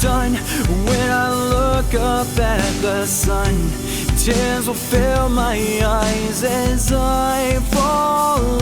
done. When I look up at the sun, tears will fill my eyes as I fall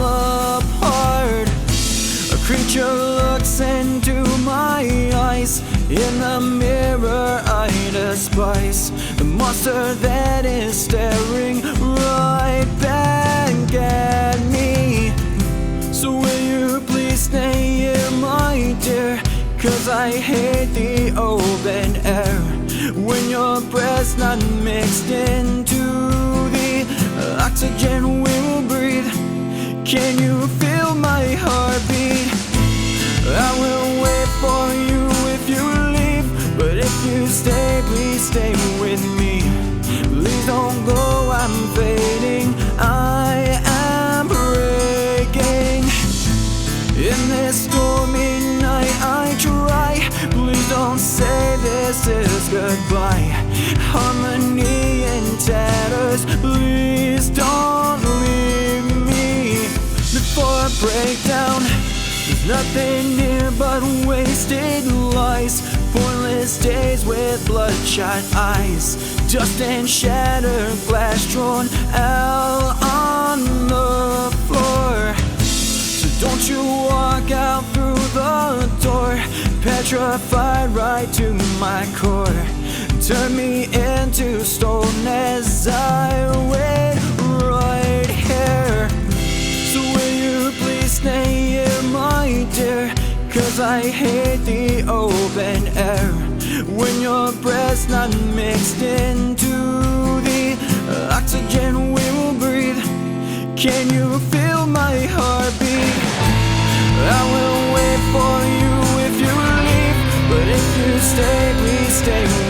apart. A creature looks into my eyes. In the mirror I despise the monster that is staring right back at me. So will you please stay here, my dear? 'Cause I hate the open air when your breath's not mixed into the oxygen we will breathe. Can you feel my heartbeat? I will wait for you if you leave, but if you stay, please stay with me. Please don't go, I'm fading, I am breaking. In this stormy night I try, please don't say this is goodbye. Harmony in tatters, please don't leave me. Before I break down, there's nothing here but wasted lies, pointless days with bloodshot eyes, dust and shattered glass drawn out on the floor. So don't you walk out through the door, petrified right to my core. Turn me into stone as I wait right here. So will you please stay here, my dear? 'Cause I hate the open air when your breath's not mixed into the oxygen we will breathe. Can you feel my heartbeat? I will wait for you if you leave, but if you stay, please stay.